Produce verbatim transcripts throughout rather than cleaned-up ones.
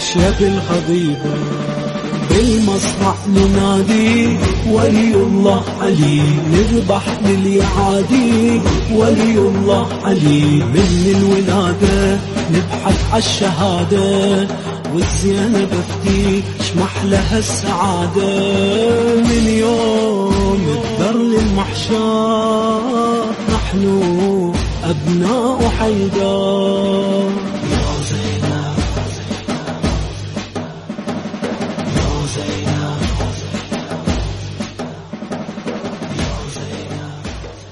أشيب الخضيبة بالمصرع ننادي ولي الله علي، نذبح لليعادي ولي الله علي، من الولادة نبحث عالشهادة والزينب افتي شمح لها السعادة، من يوم الذر للمحشر نحن أبناء حيدر. يا زينب يا زينب يا زينب.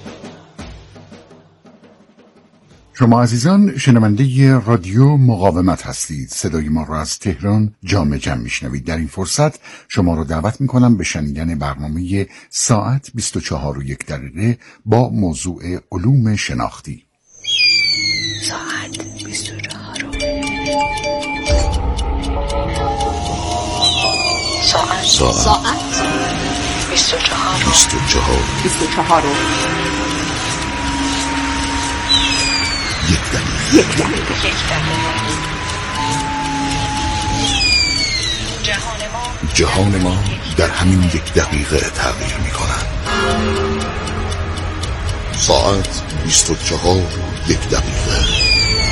شما عزیزان شنونده رادیو مقاومت هستید. صدای ما را از تهران جامع جمع میشنوید. در این فرصت شما را دعوت میکنم به شنیدن برنامه ساعت بیست و چهار و یک دقیقه با موضوع علوم شناختی. ساعت بیست و چهار ساعت ساعت بیست و چهار بیست و چهار بیست و چهار یک دقیقه یک دقیقه یک دقیقه. جهان ما جهان ما در همین یک دقیقه تغییر می کند. ساعت بیست و چهار و یک دقیقه.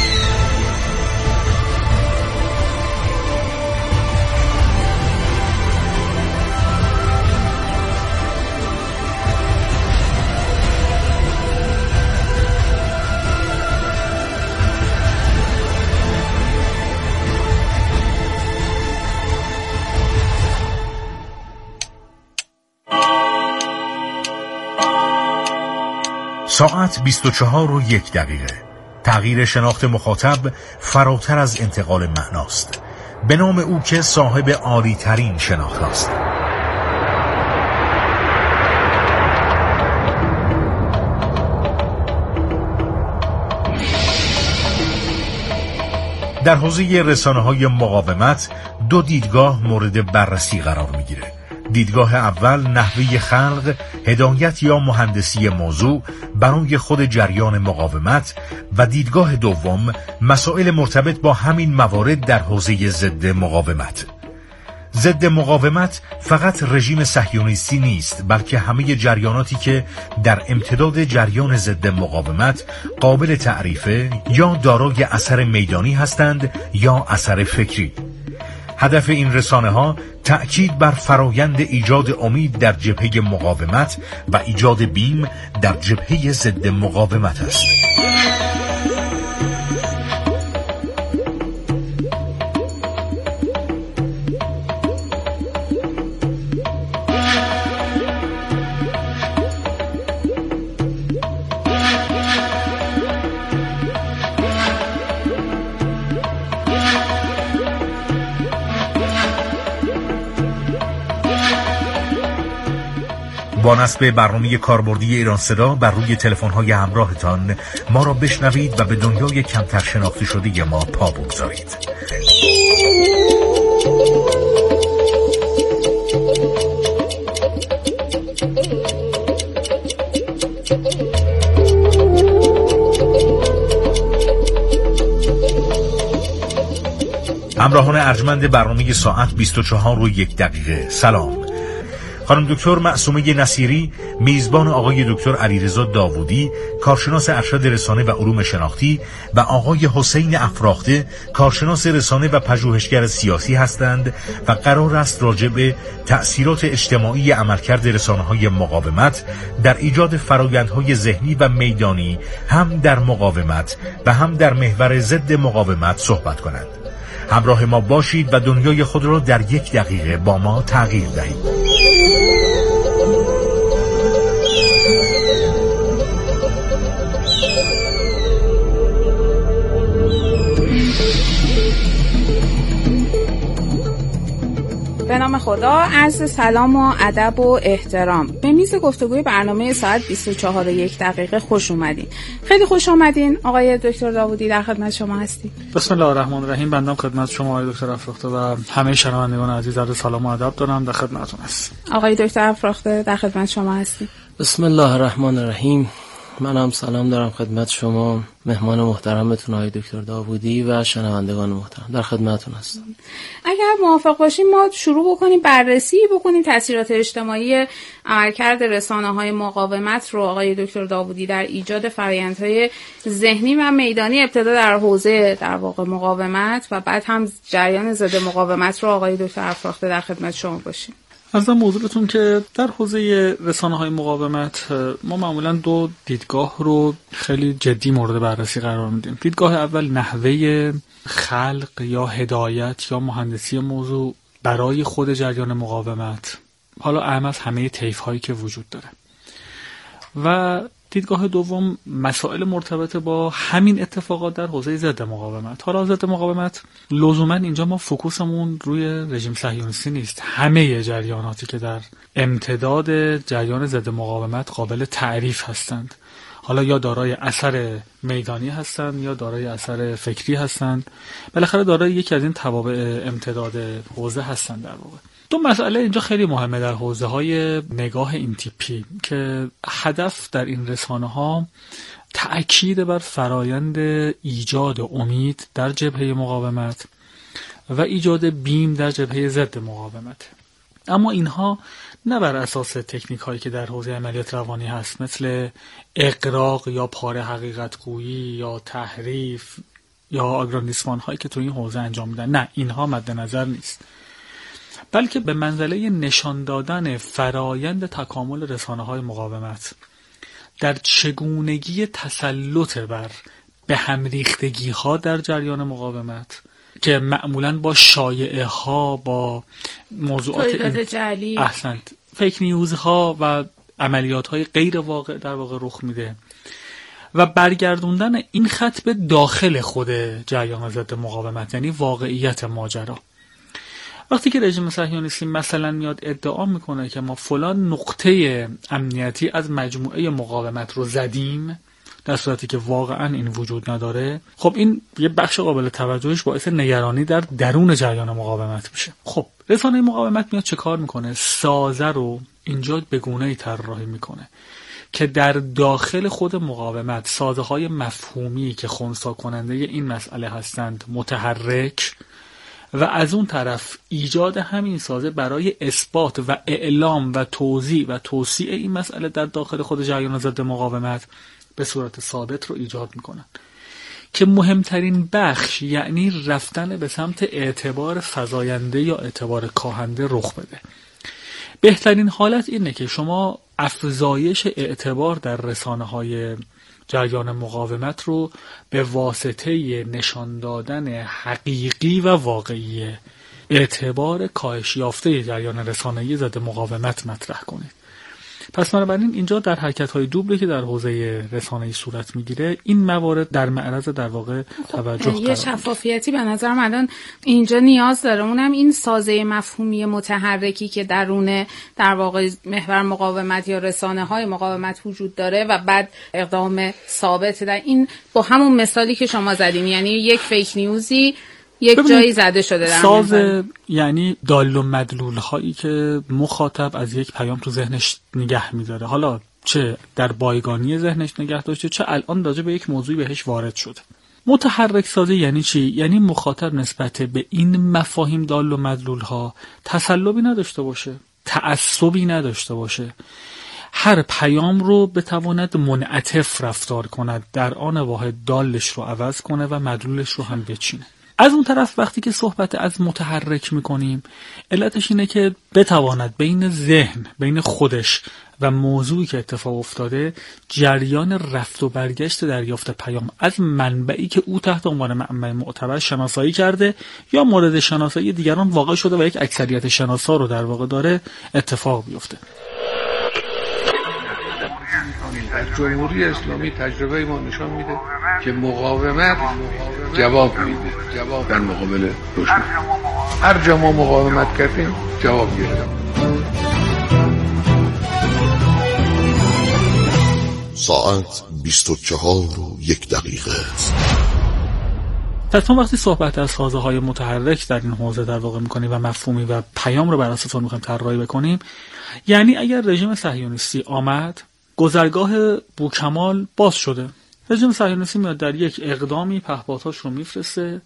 ساعت بیست و چهار و یک دقیقه. تغییر شناخت مخاطب فراتر از انتقال معناست، به نام او که صاحب عالی ترین شناخت است. در حوزه رسانه‌های مقاومت دو دیدگاه مورد بررسی قرار می‌گیره. دیدگاه اول نحوه خلق، هدایت یا مهندسی موضوع برای خود جریان مقاومت و دیدگاه دوم مسائل مرتبط با همین موارد در حوزه ضد مقاومت. ضد مقاومت فقط رژیم صهیونیستی نیست، بلکه همه جریاناتی که در امتداد جریان ضد مقاومت قابل تعریفه یا دارای اثر میدانی هستند یا اثر فکری. هدف این رسانه ها تأکید بر فرایند ایجاد امید در جبهه مقاومت و ایجاد بیم در جبهه ضد مقاومت است. با نصب برنامه کاربردی ایران صدا بر روی تلفن‌های همراهتان ما را بشنوید و به دنیای کمتر شناخته شده ما پا بگذارید. همراهان ارجمند برنامه ساعت بیست و چهار و یک دقیقه، سلام. خانم دکتر معصومه نصیری، میزبان آقای دکتر علیرضا داوودی، کارشناس ارشد رسانه و علوم شناختی و آقای حسین افراخته، کارشناس رسانه و پژوهشگر سیاسی هستند و قرار است راجع به تأثیرات اجتماعی عملکرد رسانه‌های مقاومت در ایجاد فرآیندهای ذهنی و میدانی هم در مقاومت و هم در محور ضد مقاومت صحبت کنند. همراه ما باشید و دنیای خود را در یک دقیقه با ما تغییر دهید. به نام خدا، عرض سلام و ادب و احترام. به میز گفتگوی برنامه ساعت بیست و چهار و یک دقیقه خوش اومدین. خیلی خوش اومدین. آقای دکتر داوودی در خدمت شما هستیم. بسم الله الرحمن الرحیم. بنده خدمت شما آقای دکتر افراخته و همه شنوندگان عزیز عرض سلام و ادب دارم، در خدمتتون هستم. آقای دکتر افراخته در خدمت شما هستیم. بسم الله الرحمن الرحیم. من هم سلام دارم خدمت شما مهمان محترمتون آقای دکتر داوودی و شنوندگان محترم، در خدمتتون هستم. اگر موافق باشیم ما شروع بکنیم بررسی بکنیم تاثیرات اجتماعی عملکرد رسانه‌های مقاومت رو آقای دکتر داوودی در ایجاد فرآیندهای ذهنی و میدانی، ابتدا در حوزه در واقع مقاومت و بعد هم جریان ضد مقاومت رو آقای دکتر افراخته در خدمت شما باشیم. از موضوعتون که در حوزه رسانه‌های مقاومت ما معمولاً دو دیدگاه رو خیلی جدی مورد بررسی قرار میدیم. دیدگاه اول نحوه خلق یا هدایت یا مهندسی موضوع برای خود جریان مقاومت، حالا اهم از همه طیف‌هایی که وجود داره. و دیدگاه دوم مسائل مرتبط با همین اتفاقات در حوزه ضد مقاومت. حالا ضد مقاومت لزوما اینجا ما فوکوسمون روی رژیم صهیونیستی نیست، همه جریاناتی که در امتداد جریان ضد مقاومت قابل تعریف هستند، حالا یا دارای اثر میدانی هستند یا دارای اثر فکری هستند، بالاخره دارای یکی از این توابع امتداد حوزه هستند. در واقع دو مسئله اینجا خیلی مهمه در حوزه های نگاه این تیپی که هدف در این رسانه ها تأکید بر فرایند ایجاد امید در جبهه مقاومت و ایجاد بیم در جبهه ضد مقاومت، اما اینها نه بر اساس تکنیک هایی که در حوزه عملیات روانی هست مثل اغراق یا پاره حقیقت گویی یا تحریف یا آگراندیسمان هایی که تو این حوزه انجام میدن. نه، اینها مد نظر نیست، بلکه به منزله نشان دادن فرایند تکامل رسانه‌های مقاومت در چگونگی تسلط بر به هم ریختگی‌ها در جریان مقاومت که معمولاً با شایعه ها، با موضوعات جعلی، احسنت، فیک نیوز ها و عملیات های غیر واقع در واقع رخ میده و برگردوندن این خط به داخل خود جریان ضد مقاومت، یعنی واقعیت ماجرا. وقتی که رژیم صهیونیستی مثلا میاد ادعا میکنه که ما فلان نقطه امنیتی از مجموعه مقاومت رو زدیم، در صورتی که واقعا این وجود نداره، خب این یه بخش قابل توجهش باعث نگرانی در درون جریان مقاومت میشه. خب رسانه مقاومت میاد چه کار میکنه؟ سازه رو اینجا به گونه‌ای طراحی میکنه که در داخل خود مقاومت سازه های مفهومی که خنثی کننده این مسئله هستند متحرک و از اون طرف ایجاد همین سازه برای اثبات و اعلام و توضیح و توسیع این مسئله در داخل خود جریان ضد مقاومت به صورت ثابت رو ایجاد میکنن که مهمترین بخش یعنی رفتن به سمت اعتبار فزاینده یا اعتبار کاهنده رخ بده. بهترین حالت اینه که شما افزایش اعتبار در رسانه‌های جریان مقاومت رو به واسطه نشان دادن حقیقی و واقعی اعتبار کاهش یافته جریان رسانه‌ای ضد مقاومت مطرح کنید. پس بنابراین اینجا در حرکت‌های دوبلی که در حوزه رسانه‌ای صورت میگیره این موارد در معرض در واقع توجه قرار یه شفافیتی به نظرم الان اینجا نیاز داره، اونم این سازه مفهومی متحرکی که درون در واقع محور مقاومت یا رسانه‌های مقاومت وجود داره و بعد اقدام ثابت در این با همون مثالی که شما زدین، یعنی یک فیک نیوزی یک جایی زده شده در ساز محور. یعنی دال و مدلول هایی که مخاطب از یک پیام تو ذهنش نگه می‌داره، حالا چه در بایگانی ذهنش نگه داشته چه الان راجع به یک موضوعی بهش وارد شده. متحرک سازی یعنی چی؟ یعنی مخاطب نسبت به این مفاهیم دال و مدلول ها تسلبی نداشته باشه، تعصبی نداشته باشه، هر پیام رو بتواند منعطف رفتار کند، در آن واحد دالش رو عوض کنه و مدلولش رو هم بچینه. از اون طرف وقتی که صحبت از متحرک میکنیم علتش اینه که بتواند بین ذهن، بین خودش و موضوعی که اتفاق افتاده جریان رفت و برگشت دریافت پیام از منبعی که او تحت عنوان منبع معتبر شناسایی کرده یا مورد شناسایی دیگران واقع شده و یک اکثریت شناسا رو در واقع داره اتفاق بیفته. در جمهوری اسلامی تجربه ما نشان میده که مقاومت جواب میده، جواب در مقابل دشمن. هر جا ما مقاومت کردیم جواب گرفتیم. ساعت بیست و چهار و یک دقیقه. حتما وقتی صحبت از سازه های متحرک در این حوزه در واقع میکنیم و مفهومی و پیام رو بر اساس اون میخوایم طراحی بکنیم، یعنی اگر رژیم صهیونیستی آمد گذرگاه بوکمال باز شده. رژیم صهیونیستی میاد در یک اقدامی پهپادهاش رو میفرسته،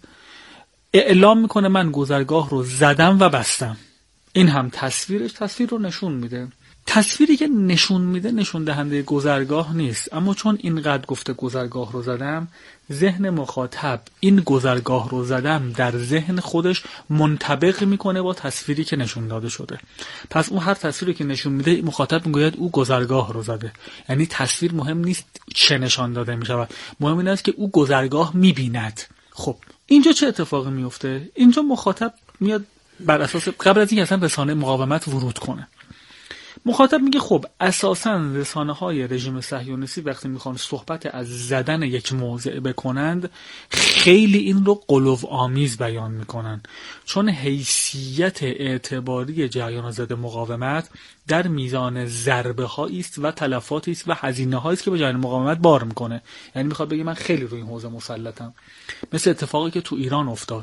اعلام میکنه من گذرگاه رو زدم و بستم. این هم تصویرش تصویر رو نشون میده. تصویری که نشون میده نشون دهنده گذرگاه نیست، اما چون اینقدر گفته گذرگاه رو زدم، ذهن مخاطب این گذرگاه رو زدم در ذهن خودش منطبق میکنه با تصویری که نشون داده شده. پس اون هر تصویری که نشون میده مخاطب میگوید او گذرگاه رو زده. یعنی تصویر مهم نیست چه نشان داده میشود، مهم این است که او گذرگاه میبیند. خب اینجا چه اتفاقی میفته؟ اینجا مخاطب میاد بر اساس قبل از اینکه اصلا رسانه مقاومت ورود کنه، مخاطب میگه خب اساساً رسانه‌های رژیم صهیونیستی وقتی میخوان صحبت از زدن یک موضع بکنند خیلی این رو غلوآمیز بیان میکنن، چون حیثیت اعتباری جریان ضد مقاومت در میزان ضربه هایی است و تلفاتی است و هزینه هایی است که به جریان مقاومت بار میکنه. یعنی میخواد بگه من خیلی روی این حوزه مسلطم، مثل اتفاقی که تو ایران افتاد.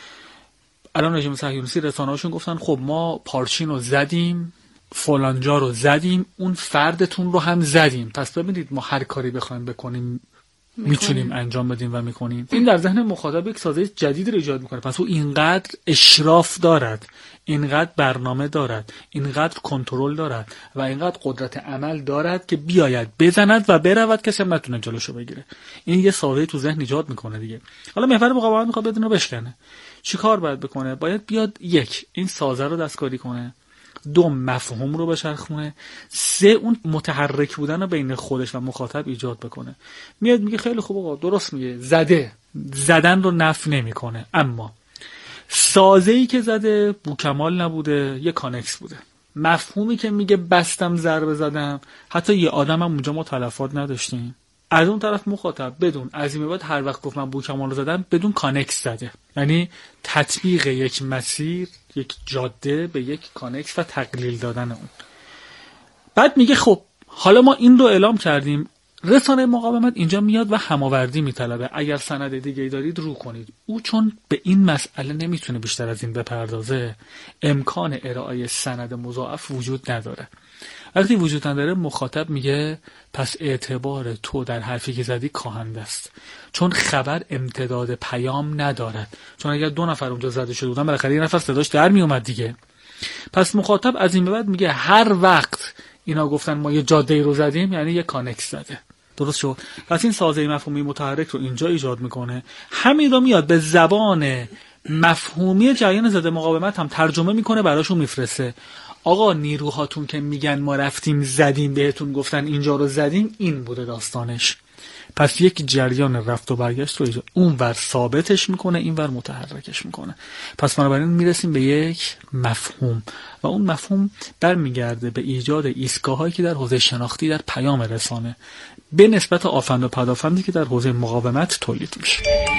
الان رژیم صهیونیستی رسانه‌هاشون گفتن خب ما پارچین رو زدیم، فلانجا رو زدیم، اون فردتون رو هم زدیم، پس ببینید ما هر کاری بخوایم بکنیم میتونیم انجام بدیم و میکنیم. این در ذهن مخاطب یک سازه جدید رو ایجاد میکنه. پس او اینقدر اشراف دارد، اینقدر برنامه دارد، اینقدر کنترل دارد و اینقدر قدرت عمل دارد که بیاید بزند و برود، کسی هم نتونه جلوشو بگیره. این یه سازه تو ذهن ایجاد میکنه دیگه. حالا محور مقاومت میخواد بدون رو بشکنه، چیکار باید بکنه؟ باید بیاد یک این سازه رو دستکاری کنه، دو مفهوم رو بچرخونه، سه اون متحرک بودن رو بین خودش و مخاطب ایجاد بکنه. میاد میگه خیلی خوب آقا درست میگه، زده، زدن رو نفی نمیکنه، اما سازه‌ای که زده بوکمال نبوده، یه کانکس بوده. مفهومی که میگه بستم ضربه زدم، حتی یه آدم هم اونجا ما تلفات نداشتیم. از اون طرف مخاطب بدون از این بعد هر وقت گفت من بوکمال رو زدم بدون کانکس زده، یعنی تطبیق یک مسیر، یک جاده به یک کانکس و تقلیل دادن اون. بعد میگه خب حالا ما این رو اعلام کردیم، رسانه مقاومت اینجا میاد و هماوردی میطلبه، اگر سند دیگه دارید رو کنید. او چون به این مسئله نمیتونه بیشتر از این بپردازه، امکان ارائه سند مضاعف وجود نداره. وقتی وجود نداره مخاطب میگه پس اعتبار تو در حرفی که زدی کاهنده است، چون خبر امتداد پیام ندارد. چون اگر دو نفر اونجا زده شده بودن بالاخره یه نفر صداش در میومد دیگه. پس مخاطب از این به بعد میگه هر وقت اینا گفتن ما یه جاده رو زدیم یعنی یه کانکس زده. درست شد؟ پس این سازه مفهومی متحرک رو اینجا ایجاد میکنه، همین رو میاد به زبان مفهومی جریان ضد مقاومت هم ترجمه میکنه، براشون میفرسته. آقا نیروهاتون که میگن ما رفتیم زدیم، بهتون گفتن اینجا رو زدیم، این بوده داستانش. پس یک جریان رفت و برگشت رو اون ور ثابتش میکنه، این ور متحرکش میکنه. پس بنابراین میرسیم به یک مفهوم و اون مفهوم برمیگرده به ایجاد ایستگاهایی که در حوزه شناختی در پیام رسانه به نسبت آفند و پدافندی که در حوزه مقاومت تولید میشه.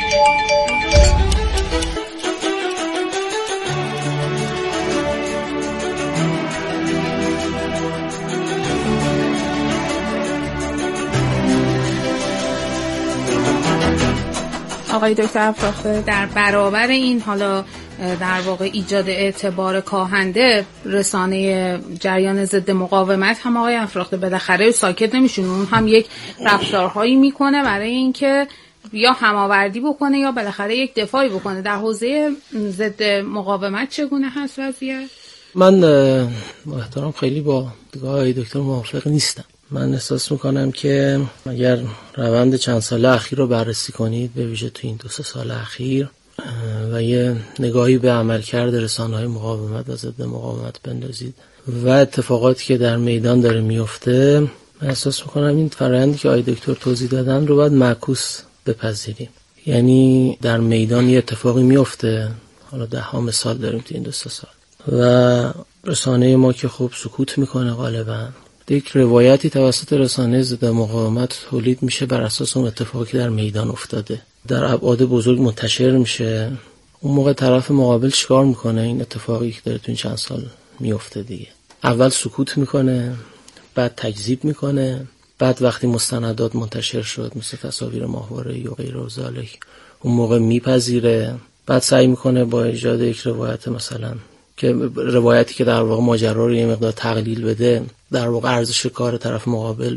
آقای دکتر افراخته، در برابر این حالا در واقع ایجاد اعتبار کاهنده رسانه جریان ضد مقاومت هم آقای افراخته بالاخره ساکت نمیشون، اون هم یک رفتارهایی میکنه برای اینکه یا هماوردی بکنه یا بالاخره یک دفاعی بکنه. در حوزه ضد مقاومت چگونه هست وضعیت؟ من محترم خیلی با دیدگاه آقای دکتر موافق نیستم. من احساس میکنم که اگر روند چند ساله اخیر رو بررسی کنید، به ویژه تو این دو سه سال اخیر، و یه نگاهی به عملکرد رسانه‌های مقاومت و ضد مقاومت بندازید و اتفاقاتی که در میدان داره میفته، من احساس میکنم این فرآیندی که آقای دکتر توضیح دادن رو باید معکوس بپذیریم. یعنی در میدان یه اتفاقی میفته، حالا ده ها مثال داریم تو این دو سه سال، و رسانه ما که خب سکوت میکنه غالبا، یک روایتی توسط رسانه ضد مقاومت تولید میشه بر اساس اون اتفاقی که در میدان افتاده، در ابعاد بزرگ منتشر میشه. اون موقع طرف مقابل چیکار میکنه؟ این اتفاقی که داره تو این چند سال میفته دیگه، اول سکوت میکنه، بعد تکذیب میکنه، بعد وقتی مستندات منتشر شد مثل تصاویر ماهواره‌ای و غیره و ذالک، اون موقع میپذیره، بعد سعی میکنه با ایجاد یک روایت مثلا که روایتی که در واقع ماجرا رو یه مقدار تقلیل بده، در واقع ارزش کار طرف مقابل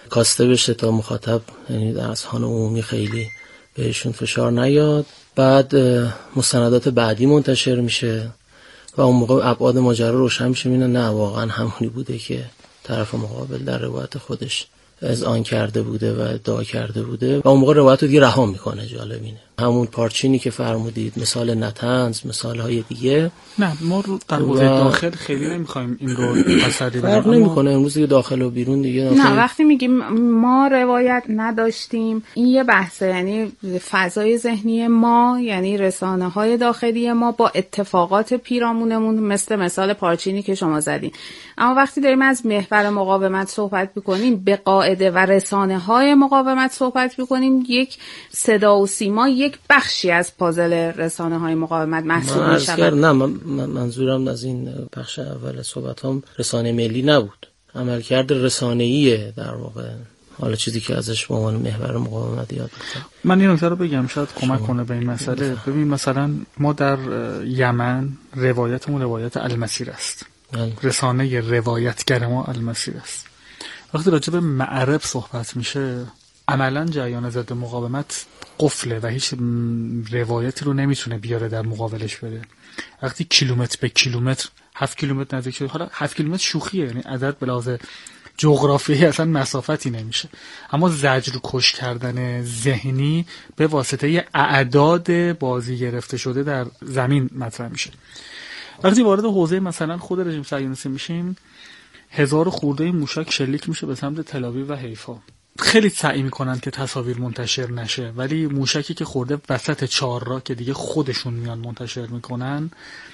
کاسته بشه تا مخاطب، یعنی در اذهان عمومی خیلی بهشون فشار نیاد. بعد مستندات بعدی منتشر میشه و اون موقع ابعاد ماجرا روشن میشه، میبینن نه واقعا همونی بوده که طرف مقابل در روایت خودش اذعان کرده بوده و ادعا کرده بوده و اون موقع روایت رو دیگه رها میکنه. جالب اینه همون پارچینی که فرمودید، مثال نطنز، مثال های دیگه. نه ما رو در حوزه داخل خیلی نمیخوایم این رو تسری بدیم. فرق نمیکنه امروز دیگه داخل و بیرون دیگه. نه وقتی میگیم ما روایت نداشتیم این یه بحثه، یعنی فضای ذهنی ما، یعنی رسانه های داخلی ما با اتفاقات پیرامونمون، مثل مثال پارچینی که شما زدین. اما وقتی داریم از محور مقاومت صحبت میکنیم، به قاعده و رسانه های مقاومت صحبت میکنیم، یک صدا و سیما یک بخشی از پازل رسانه های مقاومت محسوب میشود. نه من منظورم از این بخش اول صحبتام رسانه ملی نبود، عملکرد رسانه‌ایه در واقع، حالا چیزی که ازش به عنوان محور مقاومت یاد می‌کنم. من این نکته رو بگم شاید کمک کنه به این مسئله. ببین مثلا ما در یمن روایتمون روایت المسیر است، رسانه روایتگر ما المسیر است. وقتی راجع به معرب صحبت میشه، عملا جریان ضد مقاومت قفله و هیچ روایتی رو نمیتونه بیاره در مقابلش بده. وقتی کیلومتر به کیلومتر، هفت کیلومتر نزدیک شده، حالا هفت کیلومتر شوخیه، یعنی عدد به لحاظ جغرافیایی اصلا مسافتی نمیشه، اما زجر و کش کردن ذهنی به واسطه اعداد بازی گرفته شده در زمین مطرح میشه. وقتی وارد حوزه مثلا خود رژیم صهیونیستی میشیم، هزار خورده موشک شلیک میشه به سمت تل‌آویو و حیفا. خیلی سعی میکنن که تصاویر منتشر نشه، ولی موشکی که خورده وسط چهارراه که دیگه خودشون میان منتشر میکنن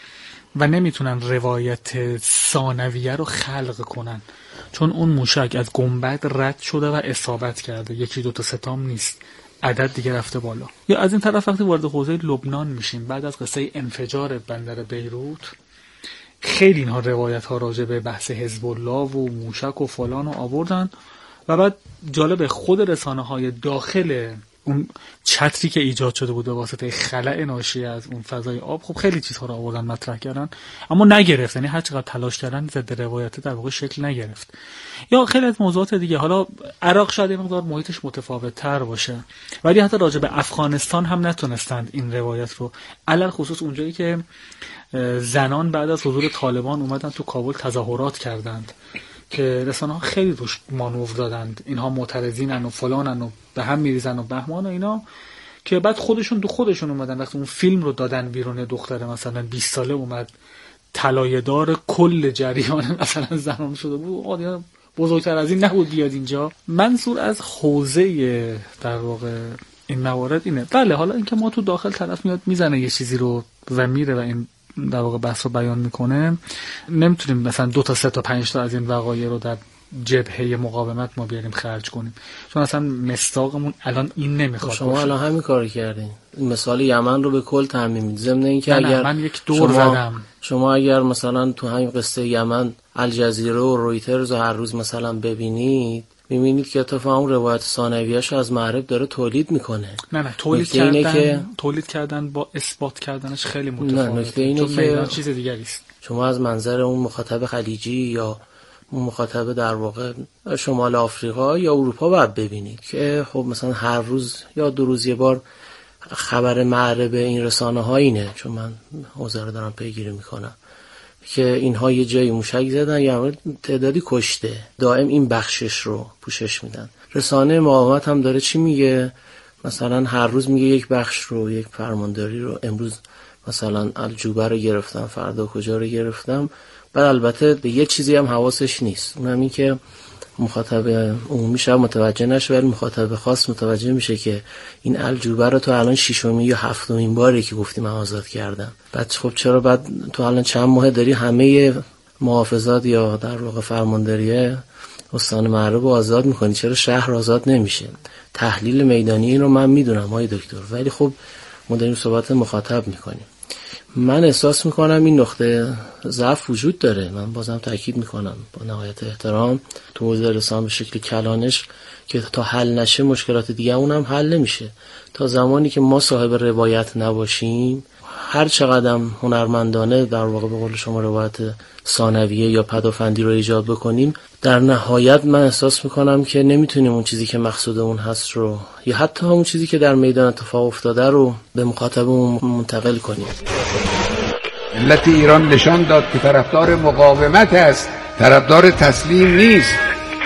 و نمیتونن روایت ثانویه رو خلق کنن، چون اون موشک از گنبد رد شده و اصابت کرده، یکی دو تا ستام نیست، عدد دیگه رفته بالا. یا از این طرف وقتی وارد حوزه لبنان میشیم، بعد از قصه انفجار بندر بیروت، خیلی اینها روایت ها راجع به بحث حزب الله و موشک و فلان رو آوردن و بعد جالب خود رسانه های داخل اون چتری که ایجاد شده بود به واسطه خلأ ناشی از اون فضای آب، خب خیلی چیزها رو آوردن مطرح کردن اما نگرفت، یعنی هر چقدر تلاش کردن ضد روایت در واقع شکل نگرفت. یا خیلی از موضوعات دیگه، حالا عراق شاید یه مقدار محیطش متفاوت تر باشه، ولی حتی راجع به افغانستان هم نتونستند این روایت رو، علل خصوص اونجایی که زنان بعد از حضور طالبان اومدن تو کابل تظاهرات کردند که رسانه‌ها خیلی روش مانور دادند، اینها معترضینن و فلانن و به هم میریزن و بهمان و اینا، که بعد خودشون تو خودشون اومدن وقتی اون فیلم رو دادن بیرون، دختر مثلا بیست ساله اومد طلایه‌دار کل جریان مثلا زنان شده بود، آدیا بزرگتر از این نبود بیاد اینجا. منظور از حوزه در واقع این موارد اینه. بله حالا اینکه ما تو داخل طرف میاد میزنه یه چیزی رو و میره و این در واقع بحث رو بیان میکنه، نمیتونیم مثلا دو تا سه تا پنج تا از این وقایع رو در جبهه مقاومت ما بیاریم خرج کنیم، چون اصلا مصداقمون الان این نمیخواد. شما الان همین کارو کردین، مثال یمن رو به کل تعمیم میدید، ضمن اینکه اگر من یک دور شما زدم شما اگر مثلا تو همین قصه یمن الجزیره و رویترز رو هر روز مثلا ببینید، می‌بینید که اتفاقا اون روایت ثانویه‌اش از معرب داره تولید میکنه. نه نه تولید کردن که... تولید کردن با اثبات کردنش خیلی متفاوته، چون میدان چیز دیگری است. شما از منظر اون مخاطب خلیجی یا اون مخاطب در واقع شمال آفریقا یا اروپا باید ببینید که خب مثلا هر روز یا دو روز یه بار خبر معرب این رسانه‌ها اینه، چون من حوزه رو دارم پیگیری میکنم که اینها یه جایی موشک زدن یا تعدادی کشته، دائم این بخشش رو پوشش میدن. رسانه مقاومت هم داره چی میگه؟ مثلا هر روز میگه یک بخش رو، یک فرمانداری رو، امروز مثلا الجوبه رو گرفتم، فردا کجا رو گرفتم. بعد البته به یه چیزی هم حواسش نیست، اونم این که مخاطب عمومی شب متوجه نشه، ولی مخاطب خاص متوجه میشه که این الجوبه رو تو الان ششمین یا هفتمین باره که گفتیم آزاد کردم. بعد خب چرا بعد تو الان چند ماه داری همه محافظات یا در واقع فرمانداریه استان معرب آزاد میکنی، چرا شهر آزاد نمیشه؟ تحلیل میدانی این رو من میدونم های دکتر، ولی خب ما داریم صحبت مخاطب میکنیم. من احساس میکنم این نقطه ضعف وجود داره، من بازم تاکید میکنم با نهایت احترام تو حوزه رسانه به شکل کلانش که تا حل نشه مشکلات دیگه اونم حل نمیشه. تا زمانی که ما صاحب روایت نباشیم هر چقدرم هنرمندانه در واقع به قول شما روایت ثانویه یا پدافندی رو ایجاد بکنیم، در نهایت من احساس میکنم که نمیتونیم اون چیزی که مقصودمون هست رو یا حتی همون چیزی که در میدان اتفاق افتاده رو به مخاطبمون منتقل کنیم. ملت ایران نشان داد که طرفدار مقاومت است، طرفدار تسلیم نیست.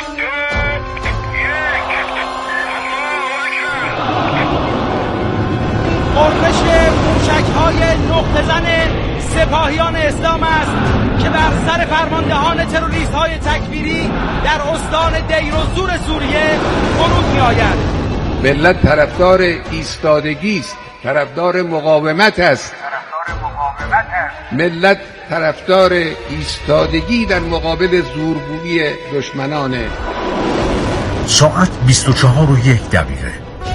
غرش موشک‌های نقطه زن سپاهیان اسلام است که بر سر فرماندهان تروریست‌های تکفیری در استان دیر و زور سوریه فرود می‌آید. ملت طرفدار ایستادگی است، طرفدار مقاومت است. ملت طرفدار ایستادگی در مقابل زورگویی دشمنانه. ساعت بیست و چهار و یک دقیقه.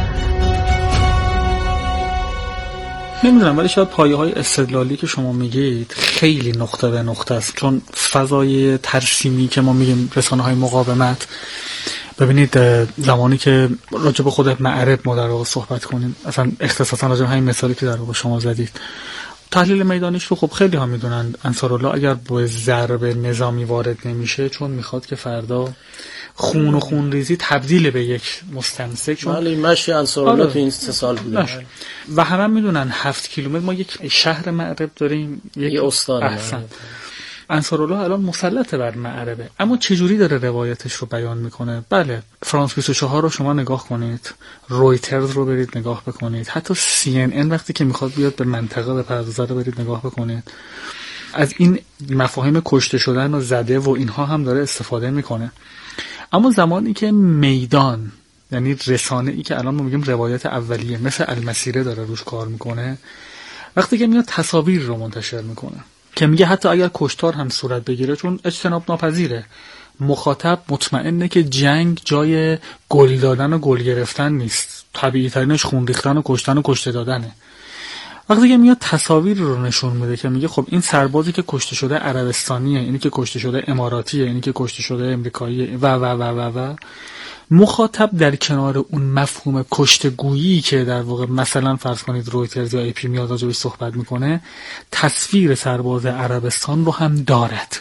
نمیدونم، ولی شاید پایه های استدلالی که شما میگید خیلی نقطه به نقطه است، چون فضای ترسیمی که ما میگیم رسانه های مقاومت، ببینید زمانی که راجع به خود معرب ما در واقع صحبت کنیم، اصلا اختصاصا راجع به همین مثالی که در واقع شما زدید، تحلیل میدانیش رو خب خیلی ها میدونن. انصارالله اگر با ضرب نظامی وارد نمیشه چون میخواد که فردا خون و خون ریزی تبدیل به یک مستمسک، چون ولی مشی انصارالله تو این سه سال بوده و همه میدونن هفت کیلومتر ما یک شهر معرب داریم، یک استان معرب. انصارالله الان مسلط بر معربه، اما چجوری داره روایتش رو بیان میکنه؟ بله، فرانس بیست و چهار رو شما نگاه کنید، رویترز رو برید نگاه بکنید، حتی سی ان ان وقتی که میخواد بیاد به منطقه بپردازه رو برید نگاه بکنید، از این مفاهیم کشته شدن و زده و اینها هم داره استفاده میکنه. اما زمانی که میدان، یعنی رسانه ای که الان ما میگیم روایت اولیه مثل المسیره داره روش کار میکنه، وقتی که میاد تصاویر رو منتشر میکنه که میگه حتی اگر کشتار هم صورت بگیره، چون اجتناب ناپذیره، مخاطب مطمئنه که جنگ جای گل دادن و گل گرفتن نیست، طبیعی ترینش خون ریختن و کشتن و کشته دادنه. وقتی که میاد تصاویر رو نشون میده که میگه خب این سربازی که کشته شده عربستانیه، اینی که کشته شده اماراتیه، اینی که کشته شده امریکاییه و و و و و مخاطب در کنار اون مفهوم کشتگویی که در واقع مثلا فرض کنید رویترز یا ای پی میاد راجعش صحبت میکنه، تصویر سرباز عربستان رو هم دارد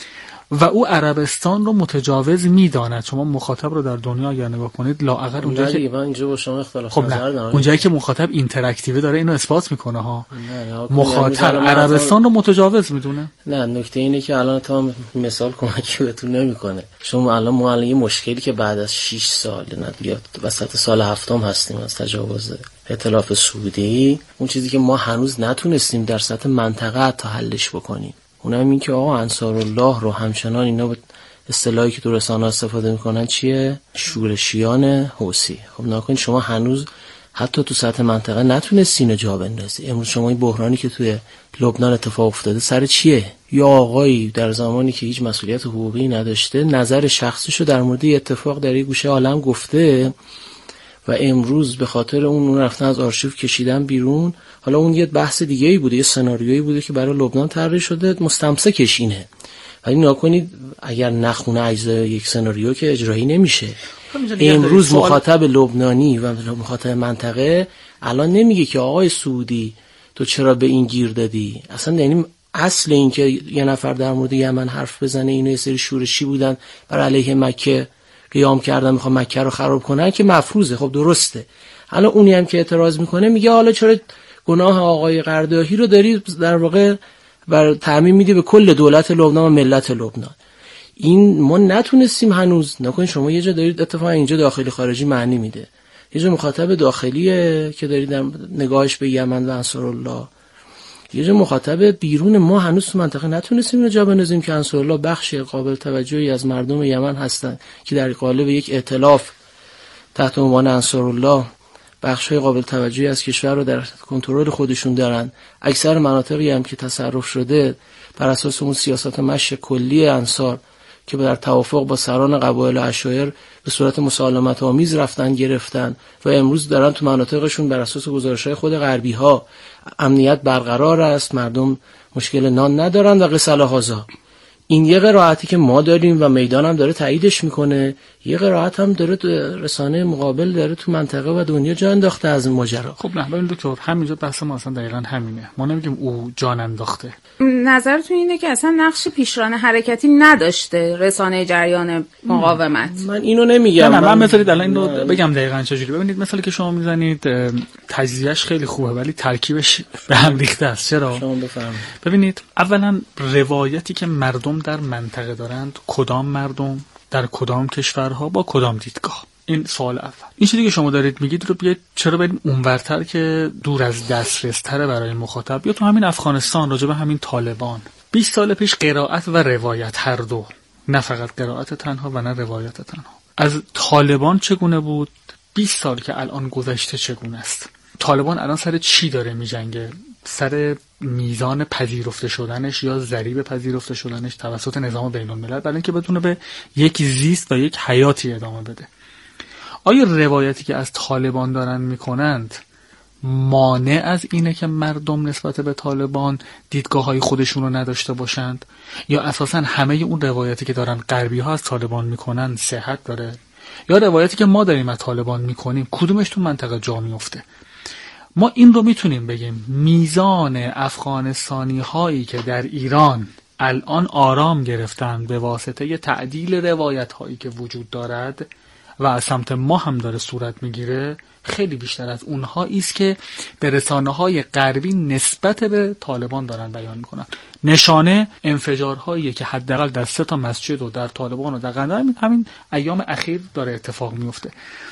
و او عربستان رو متجاوز میداند. شما مخاطب رو در دنیا اگر نگاه کنید لااقل اونجا که من اینجا با شما اختلاف خب نظر دارم، اونجایی که مخاطب اینتراکتیو داره اینو اثبات میکنه ها، مخاطب یعنی عربستان رو متجاوز میدونه. نه، نکته اینه که الان تا مثال کمکی بهتون نمیکنه. شما الان ما الان یه مشکلی که بعد از شش سال نه بیاد وسط سال هفتم هستیم از تجاوز ائتلاف سعودی، اون چیزی که ما هنوز نتونستیم در سطح منطقه تا حلش بکنیم، اونم این که آقا انصارالله رو همچنان اینا به اصطلاحی که تو رسانه‌ها استفاده میکنن چیه؟ شورشیان حوثی. خب ناکنید شما هنوز حتی تو سطح منطقه نتونستی اینو جا بندازی. امروز شما این بحرانی که توی لبنان اتفاق افتاده سر چیه؟ یا آقایی در زمانی که هیچ مسئولیت حقوقی نداشته نظر شخصیشو در مورد اتفاق در یک گوشه عالم گفته و امروز به خاطر اون اون رفتن از آرشیو کشیدن بیرون. حالا اون یه بحث دیگه‌ای بوده، یه سناریویی بوده که برای لبنان طراحی شده، مستمسکش اینه. ولی ناکنید اگر نخونه اجزای یک سناریو که اجرایی نمیشه. امروز مخاطب لبنانی و مخاطب منطقه الان نمیگه که آقای سعودی تو چرا به این گیر دادی. اصلا یعنی اصل این که یه نفر در مورد یمن حرف بزنه، اینو یه سری شورشی بودن بر علیه مکه قیام کردن میخوان مکه رو خراب کنن که مفروضه. خب درسته. الان اونی هم که اعتراض میکنه میگه حالا چرا گناه آقای قرداهی رو داری در واقع بر تعمیم میدی به کل دولت لبنان و ملت لبنان. این ما نتونستیم هنوز. نکنید شما یه جا دارید اتفاقا اینجا داخلی خارجی معنی میده، یه جا مخاطب داخلیه که دارید نگاهش به یمن و انصارالله، یه جا مخاطب بیرون. ما هنوز تو منطقه نتونستیم اینو جا بندازیم که انصارالله بخشی قابل توجهی از مردم یمن هستن که در قالب یک ائتلاف تحت عنوان انصارالله بخش‌های قابل توجهی از کشور رو در کنترل خودشون دارن. اکثر مناطقی هم که تصرف شده بر اساس اون سیاست مشی کلی انصار که در توافق با سران قبایل و عشایر به صورت مسالمت آمیز رفتن گرفتن و امروز دارن تو مناطقشون بر اساس گزارش‌های خود غربی‌ها امنیت برقرار است، مردم مشکل نان ندارن و قصه هازا. این یه قرائتی که ما داریم و میدان هم داره تاییدش میکنه. یه قرائت هم داره تو رسانه مقابل داره تو منطقه و دنیا جا انداخته از این ماجرا. خب نه ببین دکتر، همینجا بحث ما اصلا دقیقاً همینه. ما نمیگیم او جان انداخته. نظرتون اینه که اصلا نقش پیشران حرکتی نداشته رسانه جریان مقاومت؟ من اینو نمیگم. نه نه من مثلا الان اینو بگم دقیقاً چجوری. ببینید مثلا که شما میزنید تجزیهش خیلی خوبه ولی ترکیبش به هم ریخته است. چرا؟ شما بفرمایید. ببینید اولا روایتی که مردم در منطقه دارند، کدام مردم در کدام کشورها با کدام دیدگاه، این سوال اول. این چیزی که شما دارید میگید رو بیاید چرا بریم اونورتر که دور از دسترس تره برای مخاطب. بیا تو همین افغانستان راجع به همین طالبان بیست سال پیش قرائت و روایت هر دو، نه فقط قرائت تنها و نه روایت تنها، از طالبان چگونه بود، بیست سال که الان گذشته چگونه است. طالبان الان سر چی داره میجنگه؟ سر میزان پذیرفته شدنش یا ضریب پذیرفته شدنش توسط نظام بین الملل، برای اینکه بتونه به یک زیست و یک حیاتی ادامه بده. آیا روایتی که از طالبان دارن میکنند مانع از اینه که مردم نسبت به طالبان دیدگاه های خودشون رو نداشته باشند، یا اساساً همه اون روایتی که دارن غربی ها از طالبان میکنن صحت داره، یا روایتی که ما داریم از طالبان میکنیم کدومش تو منطقه جا میفته؟ ما این رو میتونیم بگیم میزان افغانستانی هایی که در ایران الان آرام گرفتن به واسطه تعدیل روایت هایی که وجود دارد و از سمت ما هم داره صورت میگیره خیلی بیشتر از اونهایی است که به رسانه‌های غربی نسبت به طالبان دارن بیان میکنن. نشانه انفجارهایی که حداقل در سه تا مسجد و در طالبان و در قندهار همین ایام اخیر داره اتفاق میفته.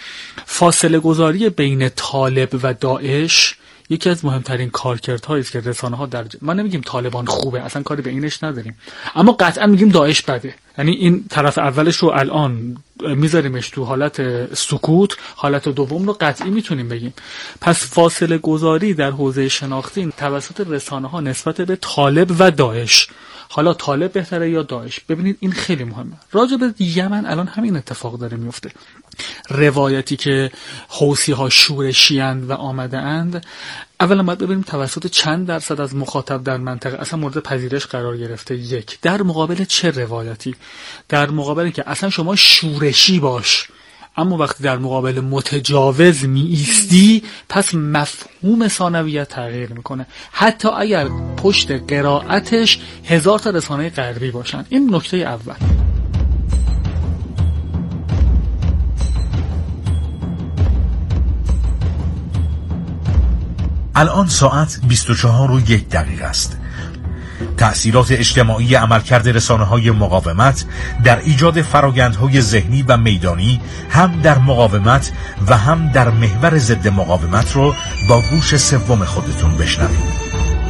فاصله گذاری بین طالب و داعش یکی از مهمترین کارکردهایی است که رسانه‌ها در ج... ما نمیگیم طالبان خوبه، اصلا کاری به اینش نداریم، اما قطعا میگیم داعش بده. یعنی این طرف اولش رو الان میذاریمش تو حالت سکوت، حالت دوم رو قطعی میتونیم بگیم. پس فاصله گذاری در حوزه شناختی توسط رسانه‌ها نسبت به طالب و داعش، حالا طالب بهتره یا داعش، ببینید این خیلی مهمه. راجع به یمن الان همین اتفاق داره میفته. روایتی که حوثی ها شورشی اند و آمده اند، اولا باید ببینیم توسط چند درصد از مخاطب در منطقه اصلا مورد پذیرش قرار گرفته. یک، در مقابل چه روایتی؟ در مقابل که اصلا شما شورشی باش اما وقتی در مقابل متجاوز می ایستی، پس مفهوم ثانویت تغییر میکنه، حتی اگر پشت قرائتش هزار تا رسانه غربی باشن. این نکته اول. الان ساعت بیست و چهار و یک دقیقه است. تأثیرات اجتماعی عملکرد رسانه‌های مقاومت در ایجاد فرآیندهای ذهنی و میدانی هم در مقاومت و هم در محور ضد مقاومت رو با گوش سوم خودتون بشنوید.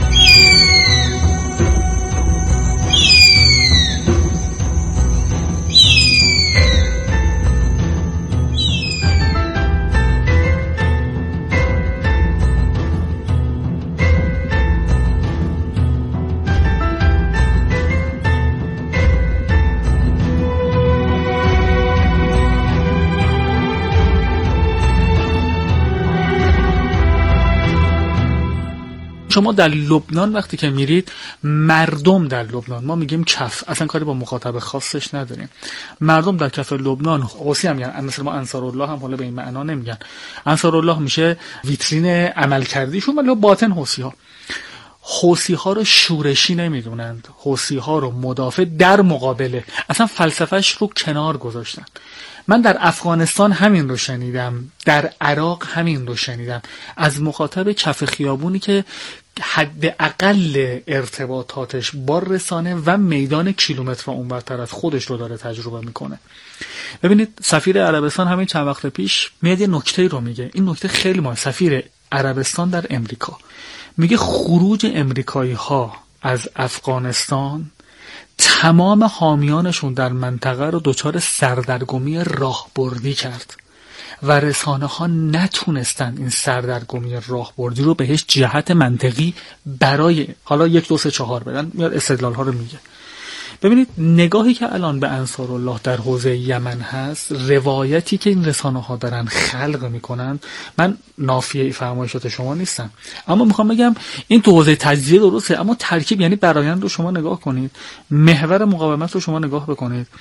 شما در لبنان وقتی که میرید، مردم در لبنان، ما میگیم کف، اصلا کاری با مخاطب خاصش نداریم، مردم در کف لبنان حوثی هم میگن، مثلا ما انصارالله هم حالا به این معنا نمیگن، انصارالله میشه ویترین عملکردیشون، ولی باطن حوثی ها. حوثی ها رو شورشی نمیدونند، حوثی ها رو مدافع در مقابله، اصلا فلسفهش رو کنار گذاشتن. من در افغانستان همین رو شنیدم، در عراق همین رو شنیدم از مخاطب کف خیابونی که حداقل ارتباطاتش با رسانه و میدان کیلومتر اونورتر از خودش رو داره تجربه میکنه. ببینید سفیر عربستان همین چند وقت پیش میاد یه نکته رو میگه، این نکته خیلی مهمه. سفیر عربستان در امریکا میگه خروج امریکایی ها از افغانستان تمام حامیانشون در منطقه رو دچار سردرگمی راهبردی کرد و رسانه ها نتونستن این سردرگمی راهبردی رو بهش جهت منطقی برای حالا یک دو سه چهار بدن. میاد استدلال ها رو میگه. ببینید نگاهی که الان به انصارالله در حوزه یمن هست، روایتی که این رسانه ها دارن خلق میکنن، من نافیه فرمایشات شما نیستم، اما میخوام بگم این تو حوزه تجزیه درسته، اما ترکیب یعنی برآیند رو شما نگاه کنید، محور مقاومت رو شما نگاه بکنید.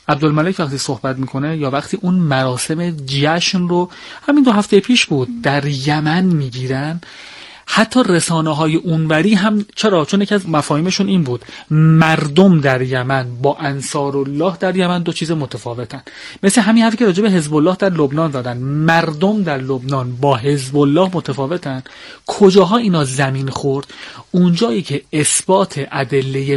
عبدالملک وقتی صحبت میکنه یا وقتی اون مراسم جشن رو همین دو هفته پیش بود در یمن میگیرن، حتی رسانه های اونوری هم، چرا؟ چون یکی از مفاهیمشون این بود مردم در یمن با انصار الله در یمن دو چیز متفاوتن. مثل همین حرفی که راجع به حزب الله در لبنان زدن، مردم در لبنان با حزب الله متفاوتن. کجاها اینا زمین خورد؟ اونجایی که اثبات ادله